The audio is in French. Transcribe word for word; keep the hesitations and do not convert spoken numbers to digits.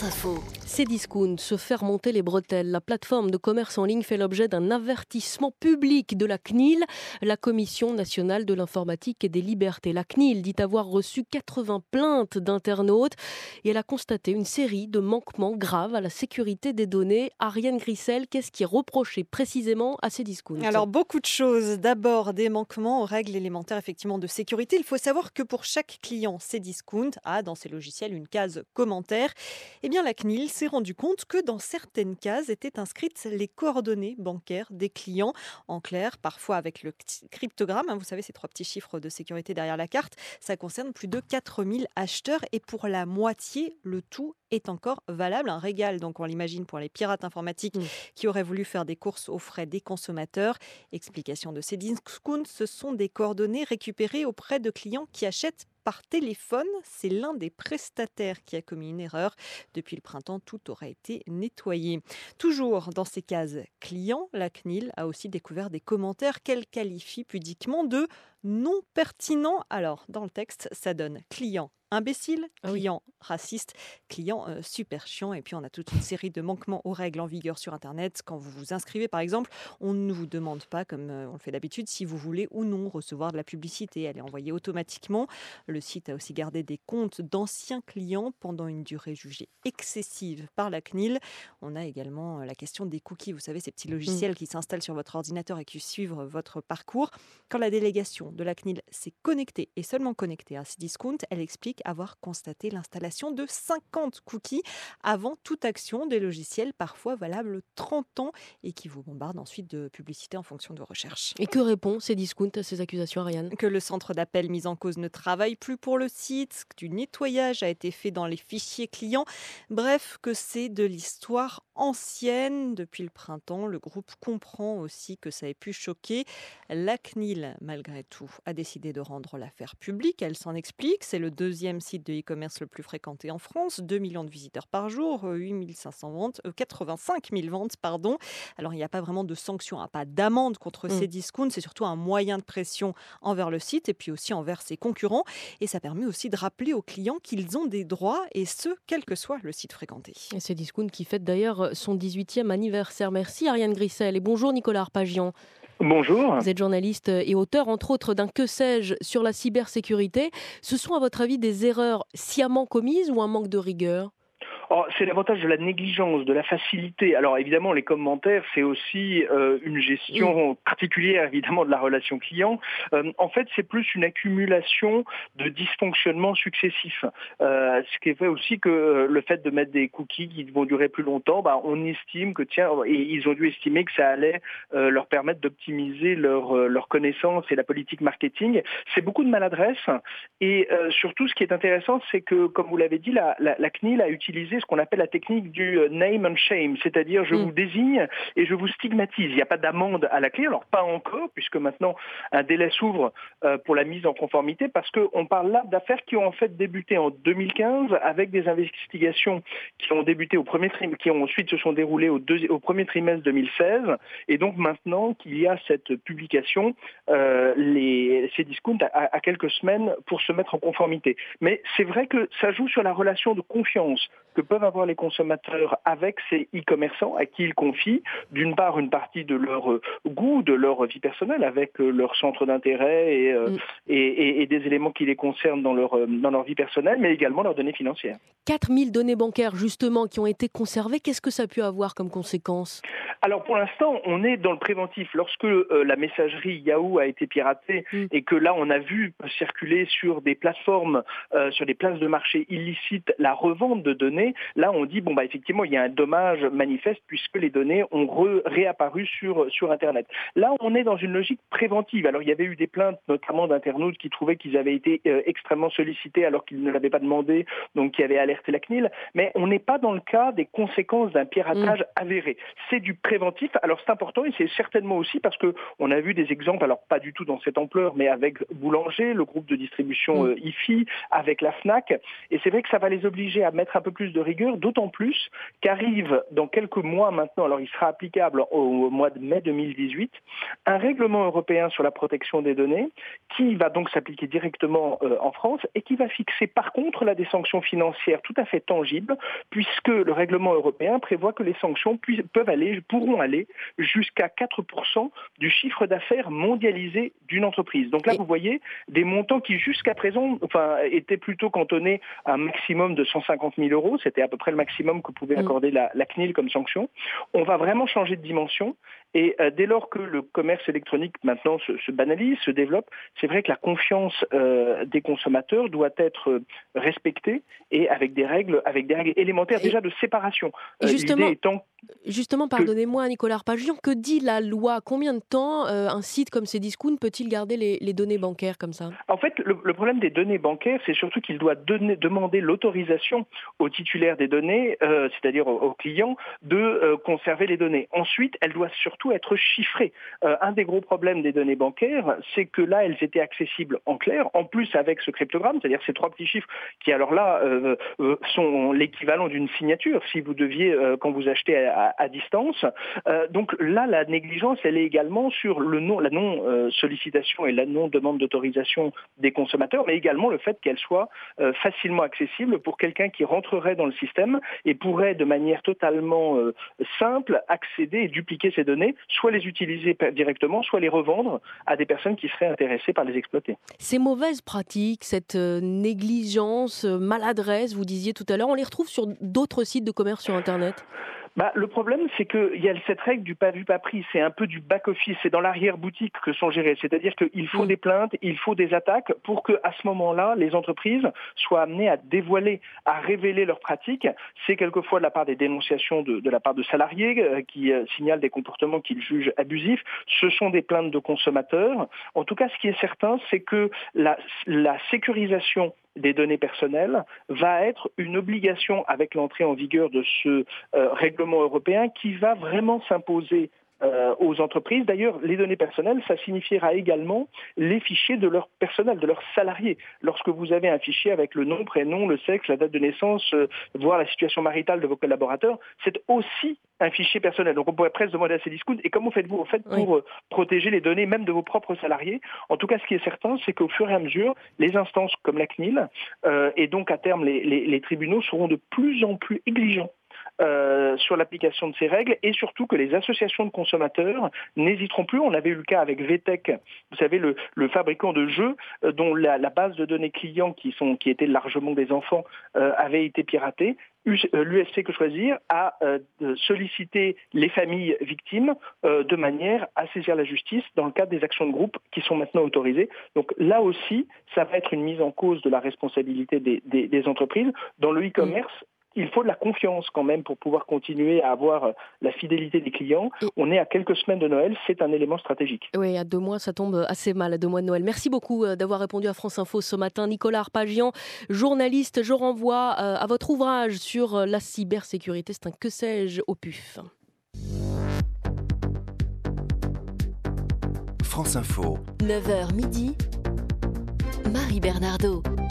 Info. Cdiscount se fait remonter les bretelles. La plateforme de commerce en ligne fait l'objet d'un avertissement public de la C N I L, la Commission nationale de l'informatique et des libertés. La C N I L dit avoir reçu quatre-vingts plaintes d'internautes et elle a constaté une série de manquements graves à la sécurité des données. Ariane Grissel, qu'est-ce qui est reproché précisément à Cdiscount ? Alors, beaucoup de choses. D'abord, des manquements aux règles élémentaires effectivement de sécurité. Il faut savoir que pour chaque client, Cdiscount a dans ses logiciels une case commentaire. Eh bien, la C N I L s'est rendu compte que dans certaines cases étaient inscrites les coordonnées bancaires des clients. En clair, parfois avec le cryptogramme, hein, vous savez, ces trois petits chiffres de sécurité derrière la carte, ça concerne plus de quatre mille acheteurs et pour la moitié, le tout est encore valable. Un régal, donc on l'imagine, pour les pirates informatiques mmh. qui auraient voulu faire des courses aux frais des consommateurs. Explication de Cdiscount, ce sont des coordonnées récupérées auprès de clients qui achètent par téléphone. C'est l'un des prestataires qui a commis une erreur. Depuis le printemps, tout aurait été nettoyé. Toujours dans ces cases clients, la C N I L a aussi découvert des commentaires qu'elle qualifie pudiquement de non pertinents. Alors, dans le texte, ça donne client imbécile, client ah oui. raciste, client euh, super chiant. Et puis, on a toute une série de manquements aux règles en vigueur sur Internet. Quand vous vous inscrivez, par exemple, on ne vous demande pas, comme euh, on le fait d'habitude, si vous voulez ou non recevoir de la publicité. Elle est envoyée automatiquement. Le site a aussi gardé des comptes d'anciens clients pendant une durée jugée excessive par la C N I L. On a également la question des cookies. Vous savez, ces petits logiciels mmh. qui s'installent sur votre ordinateur et qui suivent votre parcours. Quand la délégation de la C N I L s'est connectée et seulement connectée à Cdiscount, elle explique avoir constaté l'installation de cinquante cookies avant toute action, des logiciels parfois valables trente ans et qui vous bombardent ensuite de publicité en fonction de vos recherches. Et que répond Cdiscount à ces accusations, Ariane ? Que le centre d'appel mis en cause ne travaille plus pour le site, que du nettoyage a été fait dans les fichiers clients. Bref, que c'est de l'histoire ancienne. Depuis le printemps, le groupe comprend aussi que ça ait pu choquer. La C N I L, malgré tout, a décidé de rendre l'affaire publique. Elle s'en explique. C'est le deuxième site de e-commerce le plus fréquenté en France. deux millions de visiteurs par jour, huit mille cinq cents ventes, euh, quatre-vingt-cinq mille ventes, pardon. Alors, il n'y a pas vraiment de sanctions, hein, pas d'amende contre mmh. Cdiscount. C'est surtout un moyen de pression envers le site et puis aussi envers ses concurrents. Et ça permet aussi de rappeler aux clients qu'ils ont des droits et ce, quel que soit le site fréquenté. Et Cdiscount qui fête d'ailleurs son dix-huitième anniversaire. Merci Ariane Grissel et bonjour Nicolas Arpagian. Bonjour. Vous êtes journaliste et auteur, entre autres, d'un Que sais-je sur la cybersécurité. Ce sont à votre avis des erreurs sciemment commises ou un manque de rigueur ? Oh, c'est l'avantage de la négligence, de la facilité. Alors évidemment, les commentaires, c'est aussi euh, une gestion mmh. particulière évidemment de la relation client. Euh, en fait, c'est plus une accumulation de dysfonctionnements successifs. Euh, ce qui fait aussi que euh, le fait de mettre des cookies qui vont durer plus longtemps, bah, on estime que tiens, et ils ont dû estimer que ça allait euh, leur permettre d'optimiser leur euh, leur connaissance et la politique marketing. C'est beaucoup de maladresse et euh, surtout, ce qui est intéressant, c'est que comme vous l'avez dit, la, la, la C N I L a utilisé ce qu'on appelle la technique du name and shame, c'est-à-dire je mmh. vous désigne et je vous stigmatise. Il n'y a pas d'amende à la clé, alors pas encore, puisque maintenant un délai s'ouvre euh, pour la mise en conformité, parce qu'on parle là d'affaires qui ont en fait débuté en deux mille quinze avec des investigations qui ont débuté au premier trimestre, qui ont ensuite se sont déroulées au, deuxi- au premier trimestre deux mille seize, et donc maintenant qu'il y a cette publication, euh, les Cdiscount a, a quelques semaines pour se mettre en conformité. Mais c'est vrai que ça joue sur la relation de confiance que peuvent avoir les consommateurs avec ces e-commerçants à qui ils confient, d'une part, une partie de leur goût, de leur vie personnelle, avec leur centre d'intérêt et, mm. et, et, et des éléments qui les concernent dans leur, dans leur vie personnelle, mais également leurs données financières. quatre mille données bancaires, justement, qui ont été conservées. Qu'est-ce que ça a pu avoir comme conséquence ? Alors, pour l'instant, on est dans le préventif. Lorsque euh, la messagerie Yahoo a été piratée mm. et que là, on a vu circuler sur des plateformes, euh, sur des places de marché illicites, la revente de données, là on dit bon bah effectivement il y a un dommage manifeste puisque les données ont re- réapparu sur sur internet. Là on est dans une logique préventive. Alors il y avait eu des plaintes notamment d'internautes qui trouvaient qu'ils avaient été euh, extrêmement sollicités alors qu'ils ne l'avaient pas demandé, donc qui avaient alerté la C N I L, mais on n'est pas dans le cas des conséquences d'un piratage mmh. avéré. C'est du préventif. Alors c'est important et c'est certainement aussi parce que on a vu des exemples, alors pas du tout dans cette ampleur, mais avec Boulanger, le groupe de distribution mmh. euh, I F I, avec la Fnac, et c'est vrai que ça va les obliger à mettre un peu plus de rigueur, d'autant plus qu'arrive dans quelques mois maintenant, alors il sera applicable au mois de mai deux mille dix-huit, un règlement européen sur la protection des données qui va donc s'appliquer directement euh, en France et qui va fixer par contre là des sanctions financières tout à fait tangibles, puisque le règlement européen prévoit que les sanctions puissent, peuvent aller, pourront aller jusqu'à quatre pour cent du chiffre d'affaires mondialisé d'une entreprise. Donc là, vous voyez des montants qui jusqu'à présent enfin, étaient plutôt cantonnés à un maximum de cent cinquante mille euros. C'était à peu près le maximum que pouvait accorder la, la C N I L comme sanction. On va vraiment changer de dimension. Et euh, dès lors que le commerce électronique maintenant se, se banalise, se développe, c'est vrai que la confiance euh, des consommateurs doit être euh, respectée et avec des règles, avec des règles élémentaires et, déjà de séparation. Euh, justement, l'idée étant justement, pardonnez-moi, Nicolas Arpagian, que dit la loi ? Combien de temps euh, un site comme Cdiscount peut-il garder les, les données bancaires comme ça ? En fait, le, le problème des données bancaires, c'est surtout qu'il doit donner, demander l'autorisation aux titulaires des données, euh, c'est-à-dire aux, aux clients, de euh, conserver les données. Ensuite, elles doivent surtout être chiffrées. Euh, un des gros problèmes des données bancaires, c'est que là, elles étaient accessibles en clair, en plus avec ce cryptogramme, c'est-à-dire ces trois petits chiffres qui, alors là, euh, euh, sont l'équivalent d'une signature si vous deviez, euh, quand vous achetez à, à distance. Euh, donc là, la négligence, elle est également sur le non, la non-sollicitation et la non-demande d'autorisation des consommateurs, mais également le fait qu'elle soit euh, facilement accessible pour quelqu'un qui rentrerait dans le système et pourrait de manière totalement euh, simple accéder et dupliquer ces données, soit les utiliser directement, soit les revendre à des personnes qui seraient intéressées par les exploiter. Ces mauvaises pratiques, cette négligence, maladresse, vous disiez tout à l'heure, on les retrouve sur d'autres sites de commerce sur Internet ? Bah, le problème, c'est qu'il y a cette règle du pas vu, pas pris. C'est un peu du back-office. C'est dans l'arrière-boutique que sont gérées. C'est-à-dire qu'il faut mmh. des plaintes, il faut des attaques pour qu'à ce moment-là, les entreprises soient amenées à dévoiler, à révéler leurs pratiques. C'est quelquefois de la part des dénonciations de, de la part de salariés euh, qui euh, signalent des comportements qu'ils jugent abusifs. Ce sont des plaintes de consommateurs. En tout cas, ce qui est certain, c'est que la, la sécurisation des données personnelles va être une obligation avec l'entrée en vigueur de ce euh, règlement européen qui va vraiment s'imposer euh, aux entreprises. D'ailleurs, les données personnelles, ça signifiera également les fichiers de leur personnel, de leurs salariés. Lorsque vous avez un fichier avec le nom, prénom, le sexe, la date de naissance, euh, voire la situation maritale de vos collaborateurs, c'est aussi un fichier personnel. Donc on pourrait presque demander à Cdiscount, et comment faites-vous en fait pour oui. euh, protéger les données même de vos propres salariés ? En tout cas, ce qui est certain, c'est qu'au fur et à mesure, les instances comme la C N I L, euh, et donc à terme les, les, les tribunaux seront de plus en plus exigeants Euh, sur l'application de ces règles et surtout que les associations de consommateurs n'hésiteront plus. On avait eu le cas avec V T E C, vous savez, le, le fabricant de jeux euh, dont la, la base de données clients qui, sont, qui était largement des enfants euh, avait été piratée. L'U F C Que Choisir a euh, sollicité les familles victimes euh, de manière à saisir la justice dans le cadre des actions de groupe qui sont maintenant autorisées. Donc là aussi, ça va être une mise en cause de la responsabilité des, des, des entreprises. Dans le e-commerce, il faut de la confiance quand même pour pouvoir continuer à avoir la fidélité des clients. Et on est à quelques semaines de Noël, c'est un élément stratégique. Oui, à deux mois, ça tombe assez mal, à deux mois de Noël. Merci beaucoup d'avoir répondu à France Info ce matin. Nicolas Arpagian, journaliste, je renvoie à votre ouvrage sur la cybersécurité. C'est un Que sais-je au P U F. France Info. neuf heures midi, Marie Bernardo.